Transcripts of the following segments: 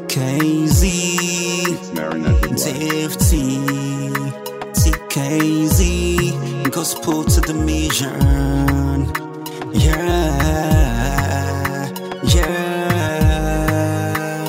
TKZ, Dave T, TKZ, gospel to the mission. Yeah, yeah.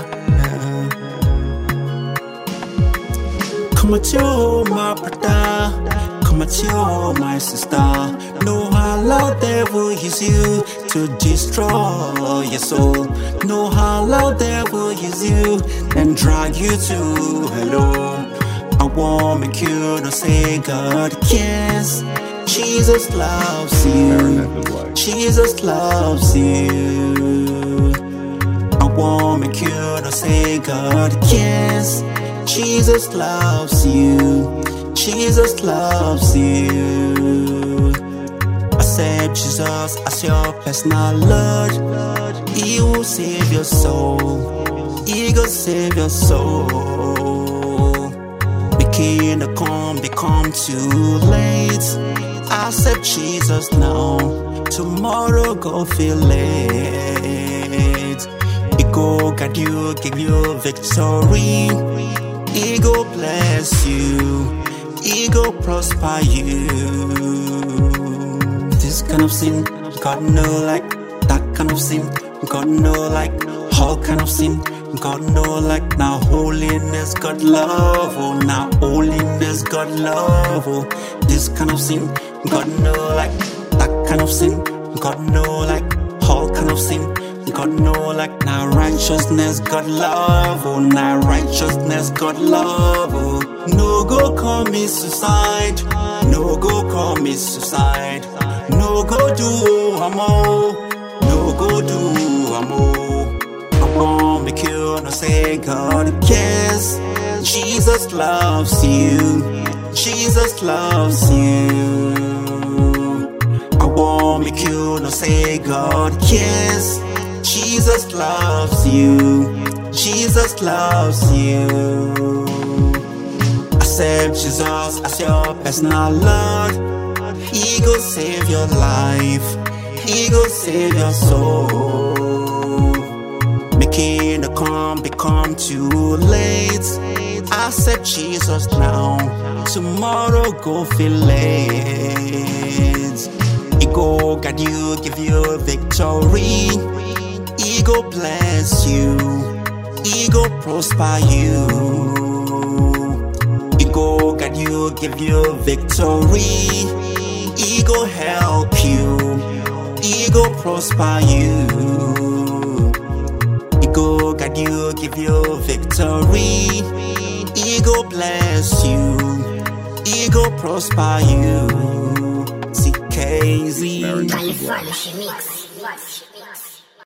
Come at you, my brother. Come at you, my sister. Know how loud devil use you to destroy your soul. Know how loud devil use you and drag you to hell. I won't make you to say God cares. Jesus loves you. Jesus loves you. I won't make you to say God cares. Jesus loves you. Jesus loves you. Accept Jesus as your personal Lord. He will save your soul. He will save your soul. Making the come become too late. Accept Jesus now. Tomorrow go feel late. He go guide you, give you victory. He go bless you. He go prosper you. This kind of sin, God know like. That kind of sin, God know like. All kind of sin, God know like. Now holiness, God love. Oh, now holiness, God love. Oh, this kind of sin, God know like. That kind of sin, God know like. All kind of sin, God know like. Now righteousness, God love. Oh, now righteousness, God love. Oh, no go commit suicide. No go commit suicide. No go do amo. No go do amo. I won't make you no say God cares. Jesus loves you. Jesus loves you. I won't make you no say God cares. Jesus loves you. Jesus loves you. Accept Jesus as your personal Lord. He go save your life. He go save your soul. Making the come become too late. Accept Jesus now. Tomorrow go feel late. He go guide you, give you victory. He go bless you. He go prosper you. He go guide you, give you victory. He go help you. He go prosper you. He go guide you, give you victory. He go bless you. He go prosper you. TKZ. California Mix.